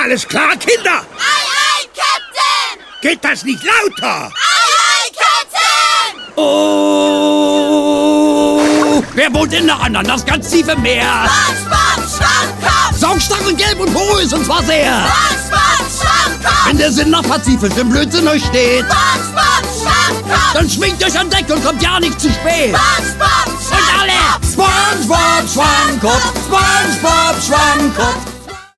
Alles klar, Kinder? Aye, aye, Captain! Geht das nicht lauter? Aye, aye, Captain! Oh! Wer wohnt in der Ananas ganz tief im Meer? SpongeBob Schwammkopf! Saugstach und gelb und porös und zwar sehr. SpongeBob Schwammkopf! Wenn der Sinn nach Pazifisch im Blödsinn euch steht, SpongeBob Schwammkopf! dann schwingt euch an Deck und kommt ja nicht zu spät. SpongeBob Und alle! SpongeBob Schwammkopf, SpongeBob Schwammkopf.